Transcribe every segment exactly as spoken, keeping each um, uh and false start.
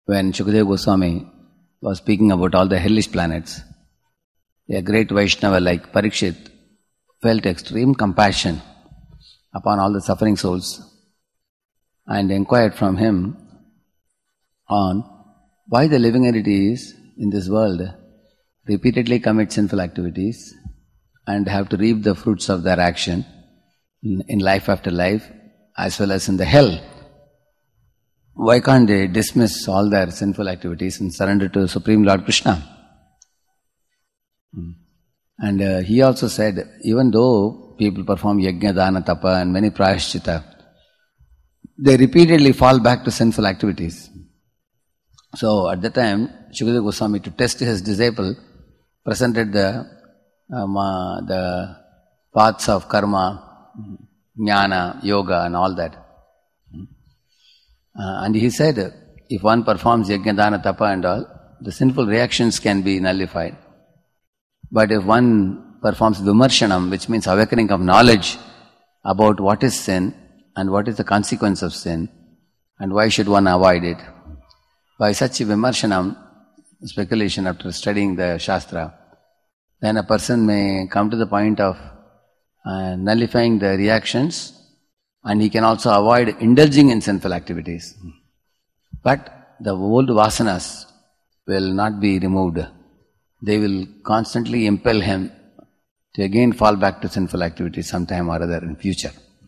when Shukadeva Goswami was speaking about all the hellish planets, a great Vaishnava like Parikshit felt extreme compassion upon all the suffering souls and inquired from him on why the living entities in this world repeatedly commit sinful activities and have to reap the fruits of their action in, in life after life as well as in the hell. Why can't they dismiss all their sinful activities and surrender to Supreme Lord Krishna? And uh, he also said, even though people perform yajna, dana, tapa and many prayashchita, they repeatedly fall back to sinful activities. So at that time, Shukadeva Goswami, to test his disciple, presented the um, uh, the paths of karma, jnana, yoga and all that. Uh, and he said, if one performs yajna, dana, tapa and all, the sinful reactions can be nullified. But if one performs vimarshanam, which means awakening of knowledge about what is sin and what is the consequence of sin and why should one avoid it, by such a vimarshanam, speculation after studying the Shastra, then a person may come to the point of uh, nullifying the reactions, and he can also avoid indulging in sinful activities. But the old vasanas will not be removed. They will constantly impel him to again fall back to sinful activities sometime or other in future.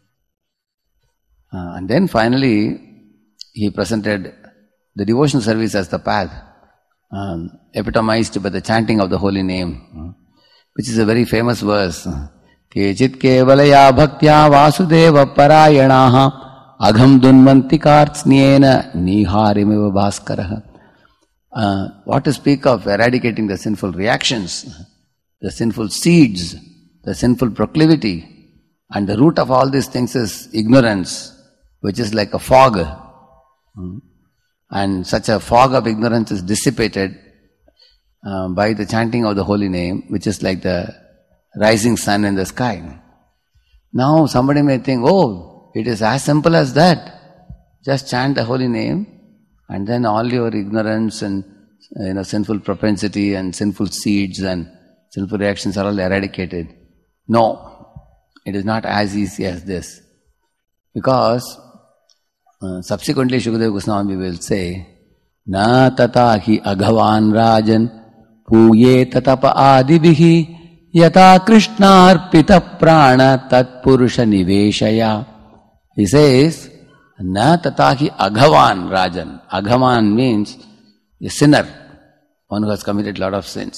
Uh, and then finally, he presented the devotional service as the path, um, epitomized by the chanting of the holy name, which is a very famous verse. Kechit kevalaya bhaktya vasudeva parayanaha agham dunmanti kartsnyena niharimiva bhaskaraha. Uh, what to speak of eradicating the sinful reactions, the sinful seeds, the sinful proclivity, and the root of all these things is ignorance, which is like a fog. Hmm. And such a fog of ignorance is dissipated uh, by the chanting of the holy name, which is like the rising sun in the sky. Now somebody may think, oh, it is as simple as that. Just chant the holy name and then all your ignorance and you know sinful propensity and sinful seeds and sinful reactions are all eradicated. No, it is not as easy as this. Because Uh, subsequently, Shukadeva Goswami will say, Na tata hi aghavan rajan puye tatapa adibihi yata krishna arpita prana tat purusha niveshaya. He says, Na tata hi aghavan rajan. Aghavan means a sinner, one who has committed a lot of sins.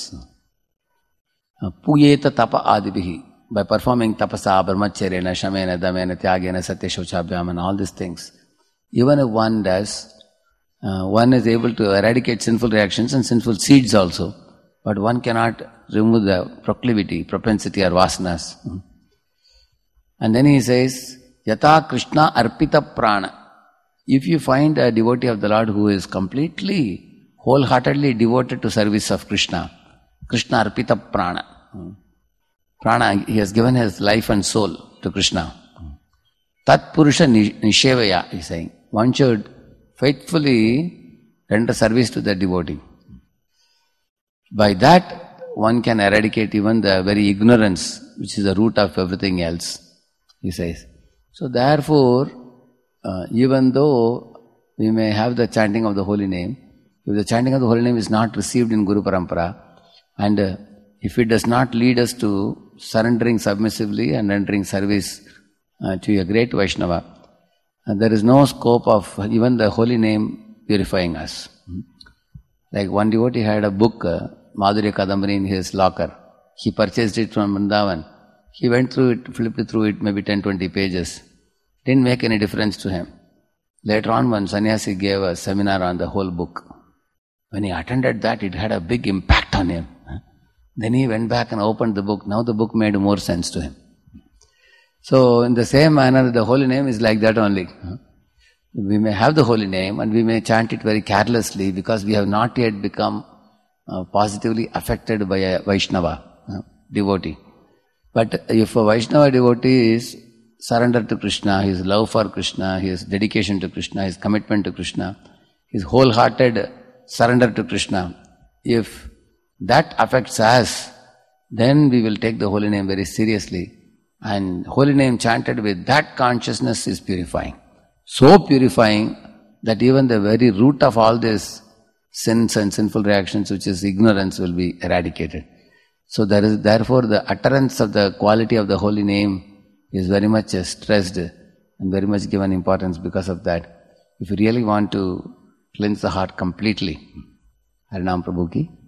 Puye tatapa adibihi. By performing tapasa, brahmacharya, shamena, damena, tyagena, satya, shauchabhyam and all these things. Even if one does, uh, one is able to eradicate sinful reactions and sinful seeds also, but one cannot remove the proclivity, propensity or vasanas. And then he says, Yata Krishna arpita prana. If you find a devotee of the Lord who is completely, wholeheartedly devoted to service of Krishna, Krishna arpita prana. Prana, he has given his life and soul to Krishna. Tat Purusha Nishevaya, he is saying. One should faithfully render service to the devotee. By that, one can eradicate even the very ignorance, which is the root of everything else, he says. So therefore, uh, even though we may have the chanting of the holy name, if the chanting of the holy name is not received in Guru Parampara, and uh, if it does not lead us to surrendering submissively and rendering service Uh, to a great Vaishnava, uh, there is no scope of even the holy name purifying us. Hmm. Like one devotee had a book, uh, Madhurya Kadambari, in his locker. He purchased it from Vrindavan. He went through it, flipped through it, maybe ten to twenty pages. Didn't make any difference to him. Later on, one sannyasi gave a seminar on the whole book. When he attended that, it had a big impact on him. Huh. Then he went back and opened the book. Now the book made more sense to him. So, in the same manner, the holy name is like that only. We may have the holy name and we may chant it very carelessly because we have not yet become uh, positively affected by a Vaishnava uh, devotee. But if a Vaishnava devotee is surrendered to Krishna, his love for Krishna, his dedication to Krishna, his commitment to Krishna, his wholehearted surrender to Krishna. If that affects us, then we will take the holy name very seriously. And holy name chanted with that consciousness is purifying. So purifying that even the very root of all these sins and sinful reactions, which is ignorance, will be eradicated. So there is therefore the utterance of the quality of the holy name is very much stressed and very much given importance because of that. If you really want to cleanse the heart completely, Harinam Prabhu ki